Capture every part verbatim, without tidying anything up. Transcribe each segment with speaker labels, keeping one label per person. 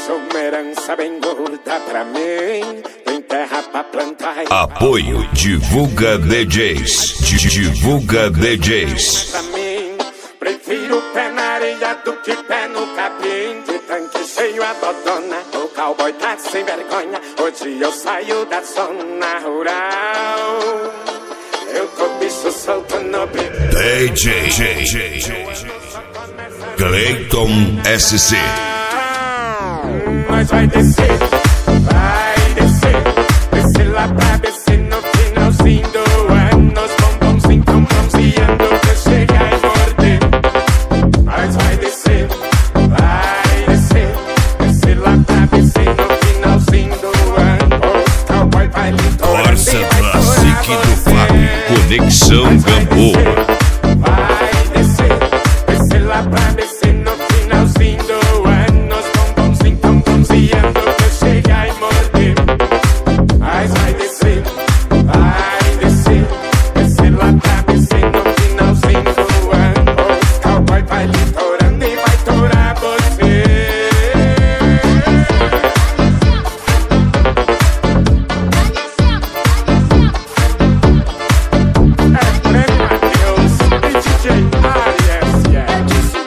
Speaker 1: deixou uma herança bem gorda pra mim. Tem terra pra plantar.
Speaker 2: Apoio Divulga D Js. Divulga D Js.
Speaker 1: Pra mim, prefiro pé na areia do que pé no capim. De tanque cheio a dodona, o cowboy tá sem vergonha. Hoje eu saio da zona rural. Eu tô bicho solto no bico.
Speaker 2: D J Cleiton S C.
Speaker 1: Mas vai descer, vai descer. Descer lá pra descer no finalzinho do ano. Os bombonzinhos tão bronzeando pra chegar e morder. Mas vai descer, vai descer. Descer lá pra descer no finalzinho do ano. Os cowboy vai litorando.
Speaker 2: Força Classic do Fábio. Conexão Gamboa.
Speaker 1: Vai descer, descer lá pra descer no finalzinho do ano. Os bombonzinhos tão bronzeando pra chegar e morder. Mas vai descer, vai descer. Descer lá pra descer no finalzinho do ano. Os cowboy vai litorando e vai torar você. É prêmio Matheus e D J Arias, yeah.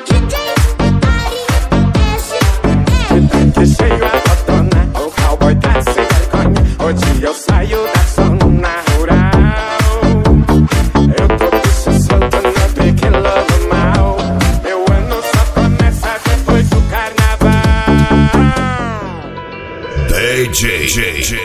Speaker 1: Que cheio a botona, o cowboy tá sem vergonha. Hoje eu saio da zona rural. Eu tô bicho solto no pique lobo mal. Meu ano só começa depois do carnaval.
Speaker 2: D J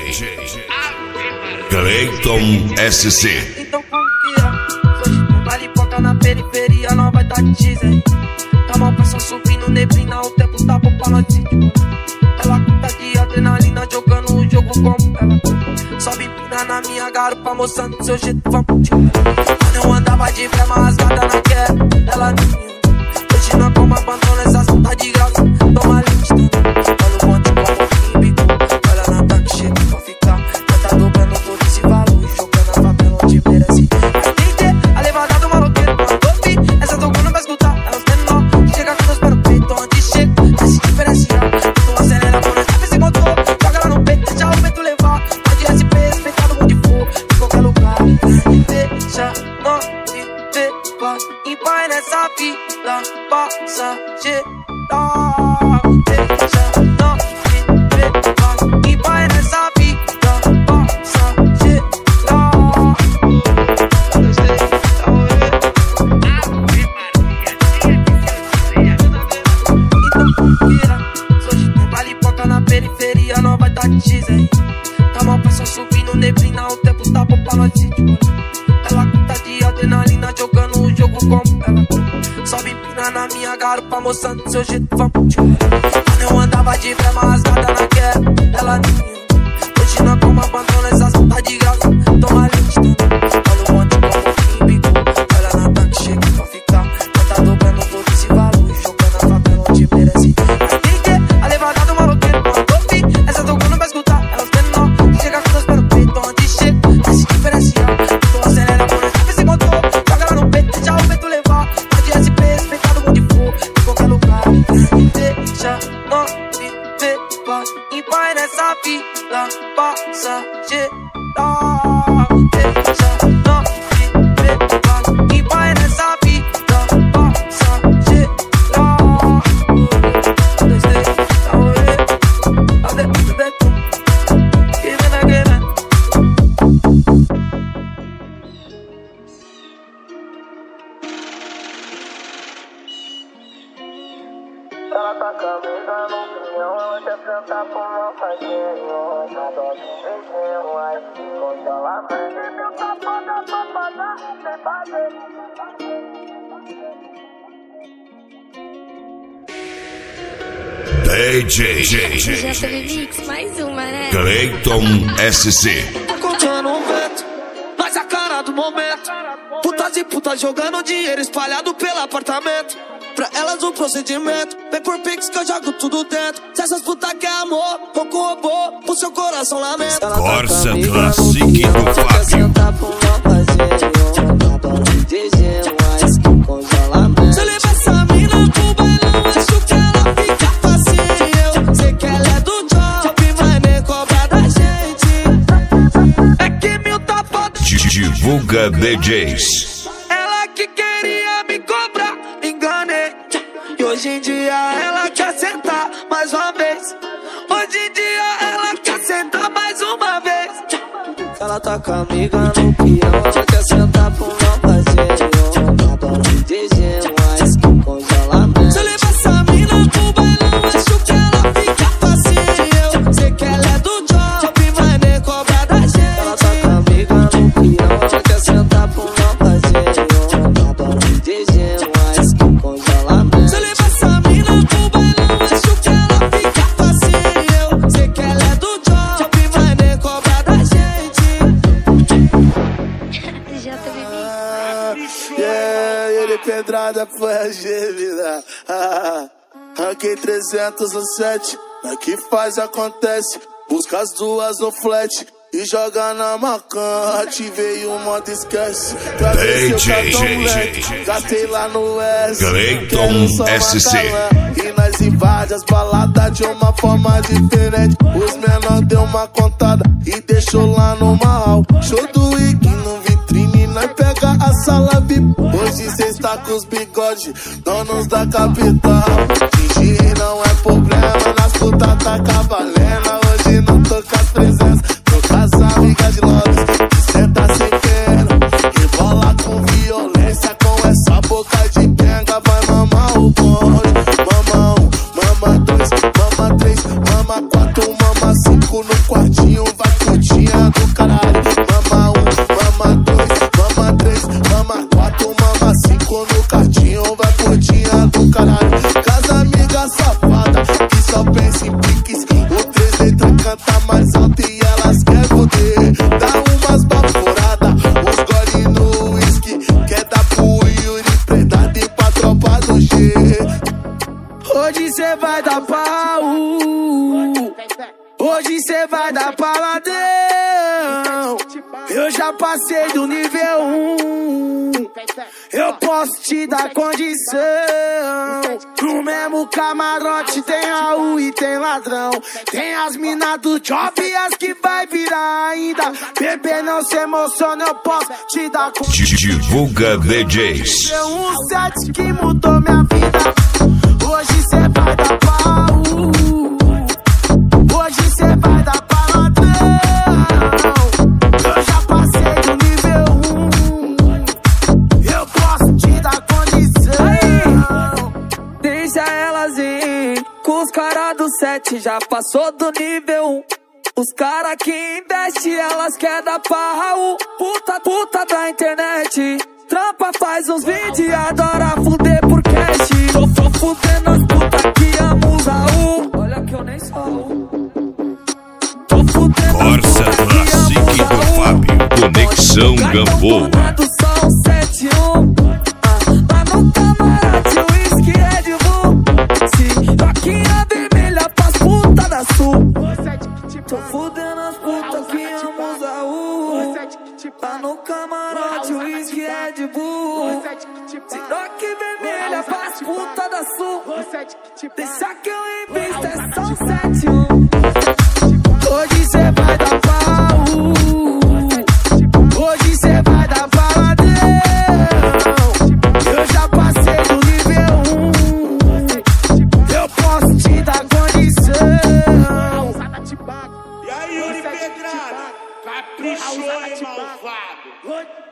Speaker 2: Cleiton S C.
Speaker 3: Então confia, hoje tem vale boca na periferia, não vai dar teaser. Tá mal pressão subindo, neblina, o tempo tá bom pra nós sentir. Ela cuida de adrenalina, jogando o jogo como ela. Sobe empina na minha garupa, mostrando seu jeito, vamos te ver. Não andava de fé, mas rasgada na queda, ela não vinha. Hoje não como abandona, essa tá de graça, toma lista. Olha o monte como um bico, olha na tanque, chega pra ficar. Já tá dobrando todo esse valor, jogando a favela onde merece. Aí tem que a levada do maloqueiro, mandou vir. Essa tocou não vai escutar, elas menor. Chega com os pés no peito, onde chega, vai se diferenciar. Tu acelera por esse esse motor, joga ela no peito, deixa o peito levar. Pode S P, respeitado onde for, em qualquer lugar. Deixa não se ver, vai em paz nessa vida passageira. Deixa não se ver, vai em paz nessa vida passageira. Então confira, hoje tem vale boca na periferia, não vai dar teaser. Tá mal pressão subindo, neblina, o tempo tá bom pra nós sentir. Ela cuida de adrenalina, jogando o jogo como ela. Sobe empina na minha garupa, mostrando seu jeito, vamos te ver. Eu andava de fé, mas rasgada na queda, ela não vinha. Hoje não como abandona, essa tá de graça, toma lista. Olha o monte como um bico, olha na tanque, chega pra ficar. Já tá dobrando todo esse valor, jogando a favela onde merece. Aí tem que a levada do maloqueiro, mandou vir. Essa tocou não vai escutar, elas menor. Chega com os pés no peito, onde chega, vai se diferenciar. Tu acelera por esse esse motor, joga ela no peito, deixa o peito levar. Pode S P, respeitado onde for, em qualquer lugar. Deixa não se ver, vai em paz nessa vida passageira. Deixa não se ver, vai em paz nessa vida passageira.
Speaker 4: Ela tá com a camisa no pinhão, ela quer sentar pro meu faguinho. Na dose de beijinho, ai, congelamento. E meu papo dá pra pagar, sem fazer.
Speaker 2: D J
Speaker 5: Já teve mix, mais uma, né?
Speaker 2: Cleiton S C.
Speaker 3: Tá contando um vento, mas a cara do momento. Putas e putas jogando dinheiro espalhado pelo apartamento. Pra elas o procedimento, vem por pix que eu jogo tudo dentro. Se essas putas quer amor, vou com robô, pro seu coração lamento.
Speaker 2: Força Classic do Fábio.
Speaker 3: Se eu levar essa mina pro bailão, acho que ela fica facinho. Sei que ela é
Speaker 2: Divulga D Js.
Speaker 3: Ela que queria me cobrar, me enganei. E hoje em dia ela quer sentar mais uma vez. Hoje em dia ela quer sentar mais uma vez. Ela tá com a amiga no peão, ela quer sentar pro meu parceiro. Adoro D J, mais que congelamento. Se eu levar essa mina pro bailão, acho que ela fica facinho. Sei que ela é do job, mas nem cobra da gente. Ela tá com a amiga no peão, ela quer sentar pro meu parceiro. Adoro D J, mais que congelamento. Se eu levar essa mina pro bailão, acho que ela fica facinho. Sei que ela é do job, mas nem cobra da gente.
Speaker 6: Yeah, ele pedrada foi a gêmea. Ah, ranquei trezentos no set. Aqui faz, acontece. Busca as duas no flat e joga na macan. Ativei o modo esquece.
Speaker 2: D J,
Speaker 6: gastei lá no S.
Speaker 2: Clayton S C.
Speaker 6: E nós invade as baladas de uma forma diferente. Os menor deu uma contada e deixou lá no mal. Show do Wiki no vitrine, nós pega a sala V I P. Hoje cê está com os bigodes, donos da capital. Fingir não é problema, nas putas tá cavalena. Hoje não tô com as presenças, tô com as amigas de Londres. Cê tá sem pena, rebola com violência. Com essa boca de penga vai mamar o bonde. Mama um, mama dois, mama três, mama quatro, mama cinco. No quartinho vai putinha do caralho. Mama um, mama dois, mama três, mama quatro, mama cinco. No quartinho vai putinha do caralho. Casa amiga safada que só pensa em piques. O três letras canta mais alto e elas querem foder. Dá umas baforadas, uns gole no whisky. Quer dar pro Yuri predado e pra tropa do G. Hoje cê vai dar pau, hoje cê vai dar paladão. Eu já passei do nível um, eu posso te dar condição. No mesmo camarote tem Raul e tem ladrão. Tem as minas do job e as que vai virar ainda. Bebê, não se emociona, eu posso te dar condição.
Speaker 2: Divulga D Js.
Speaker 6: É um set que mudou minha vida. Hoje cê vai dar pau, hoje cê vai dar paladão. Eu já passei do nível um, eu posso te dar condição.
Speaker 3: Deixa elas ir, com os caras do set já passou do nível um. Os cara que investe, elas quer dar pra Raul. Puta, puta da internet, trampa faz uns vídeos, adora fuder por cash. Tô, tô fudendo as puta que amo o Raul. Olha que eu nem sou Raul. Tô fudendo as
Speaker 2: Corsa
Speaker 3: puta que amo
Speaker 2: Classic do
Speaker 3: o
Speaker 2: Fábio. Conexão Gamboa.
Speaker 3: Só um sete um. Ah, lá no camarote o whisky Red Bull. Se toquinha vermelha pras puta da sul. Tô fudendo as putas que amo o Raul. Lá no camarote o whisky Red Bull. Se toque vermelha pras puta da sul. Deixa que eu invisto, é só um sete um.
Speaker 6: Hoje cê vai dar pau, hoje cê vai dar paladão. Eu já passei do nível um, eu posso te dar condição.
Speaker 1: E aí, Yuri Pedrada? Caprichou, hein, malvado?